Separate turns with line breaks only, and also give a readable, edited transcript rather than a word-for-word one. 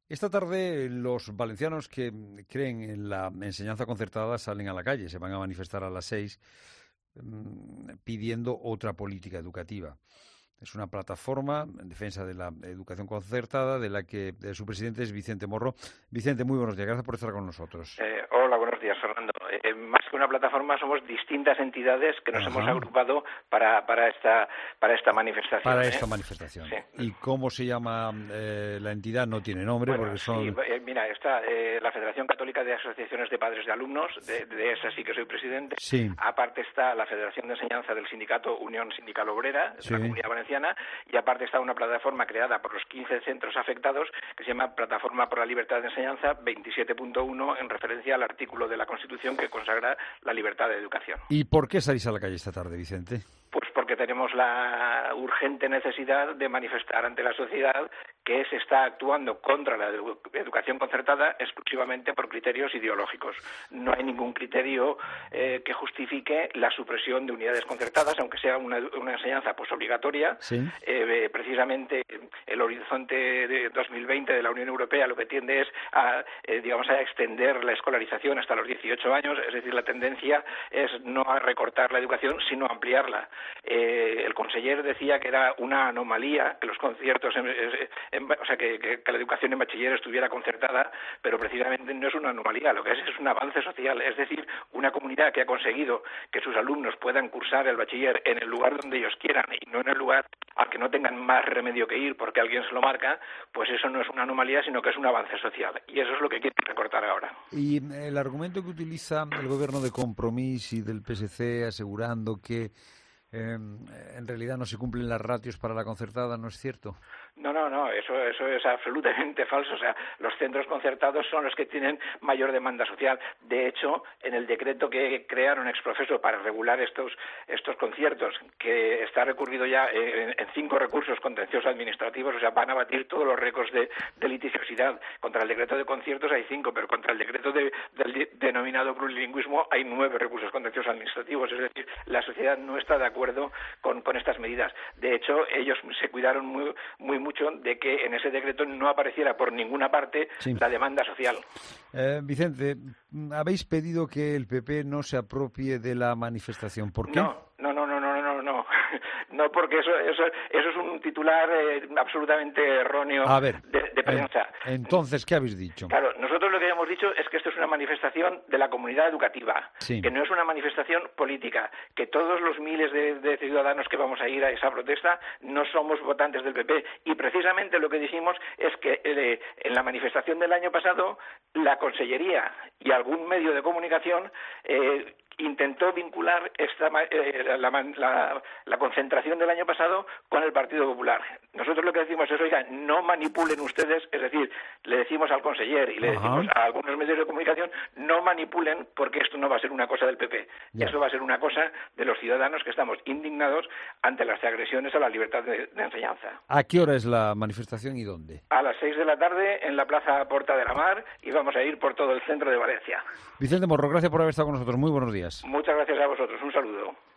Esta tarde los valencianos que creen en la enseñanza concertada salen a la calle, se van a manifestar a las 6 pidiendo otra política educativa. Es una plataforma en defensa de la educación concertada de la que su presidente es Vicente Morro. Vicente, muy buenos días, gracias por estar con nosotros.
Hola, buenos días, Fernando. Más que una plataforma, somos distintas entidades que nos hemos agrupado para esta manifestación.
Para esta manifestación.
Sí.
¿Y cómo se llama la entidad? No tiene nombre,
Bueno,
porque son...
Sí, mira, está la Federación Católica de Asociaciones de Padres de Alumnos, de esa sí que soy presidente.
Sí.
Aparte está la Federación de Enseñanza del Sindicato Unión Sindical Obrera, de la Comunidad Valenciana, y aparte está una plataforma creada por los 15 centros afectados que se llama Plataforma por la Libertad de Enseñanza 27.1, en referencia al artículo de la Constitución que consagra la libertad de educación.
¿Y por qué salís a la calle esta tarde, Vicente?
Pues porque tenemos la urgente necesidad de manifestar ante la sociedad que se está actuando contra la educación concertada exclusivamente por criterios ideológicos. No hay ningún criterio que justifique la supresión de unidades concertadas, aunque sea una enseñanza obligatoria.
¿Sí?
Precisamente el horizonte de 2020 de la Unión Europea lo que tiende es a extender la escolarización hasta los 18 años, es decir, la tendencia es no a recortar la educación, sino a ampliarla. El conseller decía que era una anomalía que los conciertos, que la educación en bachiller estuviera concertada, pero precisamente no es una anomalía, lo que es un avance social, es decir, una comunidad que ha conseguido que sus alumnos puedan cursar el bachiller en el lugar donde ellos quieran y no en el lugar al que no tengan más remedio que ir porque alguien se lo marca, pues eso no es una anomalía, sino que es un avance social, y eso es lo que quieren recortar ahora.
Y el argumento que utiliza el gobierno de Compromís y del PSC asegurando que en realidad no se cumplen las ratios para la concertada, ¿no es cierto?
No, eso es absolutamente falso. O sea, los centros concertados son los que tienen mayor demanda social. De hecho, en el decreto que crearon ex profeso para regular estos conciertos, que está recurrido ya en 5 recursos contenciosos administrativos, o sea, van a batir todos los récords de litigiosidad. Contra el decreto de conciertos hay 5, pero contra el decreto del denominado plurilingüismo hay 9 recursos contenciosos administrativos. Es decir, la sociedad no está de acuerdo con estas medidas. De hecho, ellos se cuidaron muy mucho de que en ese decreto no apareciera por ninguna parte la demanda social.
Vicente, habéis pedido que el PP no se apropie de la manifestación. ¿Por qué?
No, porque eso es un titular absolutamente erróneo de prensa.
Entonces, ¿qué habéis dicho?
Claro, nosotros lo que hemos dicho es que esto es una manifestación de la comunidad educativa, que no es una manifestación política, que todos los miles de ciudadanos que vamos a ir a esa protesta no somos votantes del PP, y precisamente lo que dijimos es que en la manifestación del año pasado la Consellería y algún medio de comunicación intentó vincular la concentración del año pasado con el Partido Popular. Nosotros lo que decimos es, oiga, no manipulen ustedes, es decir, le decimos al conseller y le decimos a algunos medios de comunicación, no manipulen, porque esto no va a ser una cosa del PP. Eso va a ser una cosa de los ciudadanos que estamos indignados ante las agresiones a la libertad de enseñanza.
¿A qué hora es la manifestación y dónde?
A las 6 de la tarde en la Plaza Porta de la Mar, y vamos a ir por todo el centro de Valencia.
Vicente Morro, gracias por haber estado con nosotros. Muy buenos días.
Muchas gracias a vosotros. Un saludo.